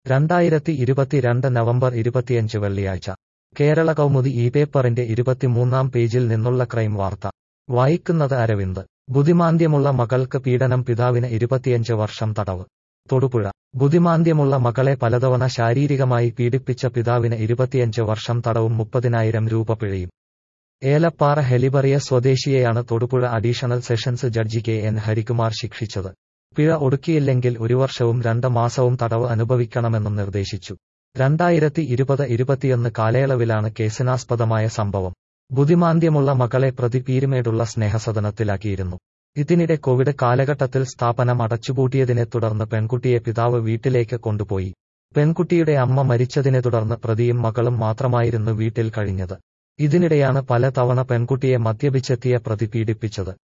2022 November 25 വെള്ളിയാഴ്ച കേരള കൗമുദി ഈ പേപ്പറിന്റെ 23-ാം പേജിൽ നിന്നുള്ള ക്രൈം വാർത്ത വായിക്കുന്നത് അരവിന്ദ്. ബുദ്ധിമാന്ദ്യമുള്ള മകൾക്ക് പീഡനം, പിതാവിന് 25 വർഷം തടവ്. തൊടുപുഴ. ബുദ്ധിമാന്ദ്യമുള്ള മകളെ പലതവണ ശാരീരികമായി പീഡിപ്പിച്ച പിതാവിന് 25 വർഷം തടവും 30,000 രൂപ പിഴയും. ഏലപ്പാറ ഹെലിബറിയ സ്വദേശിയെയാണ് Thodupuzha additional sessions judge KN Harikumar ശിക്ഷിച്ചത്. പിഴ ഒടുക്കിയില്ലെങ്കിൽ 1 വർഷവും 2 മാസവും തടവ് അനുഭവിക്കണമെന്നും നിർദ്ദേശിച്ചു. 2020-21 കാലയളവിലാണ് കേസിനാസ്പദമായ സംഭവം. ബുദ്ധിമാന്ദ്യമുള്ള മകളെ പ്രതി പീരുമേടുള്ള സ്നേഹസദനത്തിലാക്കിയിരുന്നു. ഇതിനിടെ കോവിഡ് കാലഘട്ടത്തിൽ സ്ഥാപനം അടച്ചുപൂട്ടിയതിനെ തുടർന്ന് പെൺകുട്ടിയെ പിതാവ് വീട്ടിലേക്ക് കൊണ്ടുപോയി. പെൺകുട്ടിയുടെ അമ്മ മരിച്ചതിനെ തുടർന്ന് പ്രതിയും മകളും മാത്രമായിരുന്നു വീട്ടിൽ കഴിഞ്ഞത്. ഇതിനിടെയാണ് പല തവണ പെൺകുട്ടിയെ മദ്യപിച്ചെത്തിയ പ്രതി പീഡിപ്പിച്ചത്.